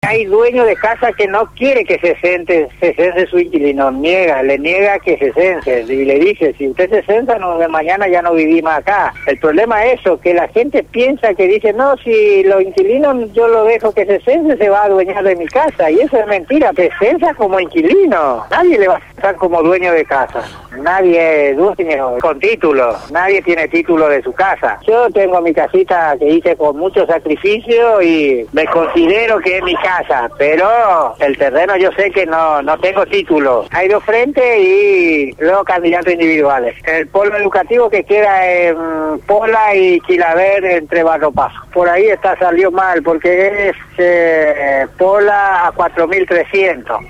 Hay dueño de casa que no quiere que se cense su inquilino, le niega que se cense, y le dice, si usted se censa, no, de mañana ya no viví más acá. El problema es eso, que la gente piensa que dice, no, si los inquilinos yo lo dejo que se cense, se va a adueñar de mi casa, y eso es mentira, te censa como inquilino, nadie le va a censar como dueño de casa, nadie es dueño con título, nadie tiene título de su casa. Yo tengo mi casita que hice con mucho sacrificio y me considero que es mi casa, pero el terreno yo sé que no tengo título. Hay dos frentes y luego candidatos individuales. El polo educativo que queda en Pola y Chilaver entre Barro Paso. Por ahí salió mal porque es Pola a 4.300.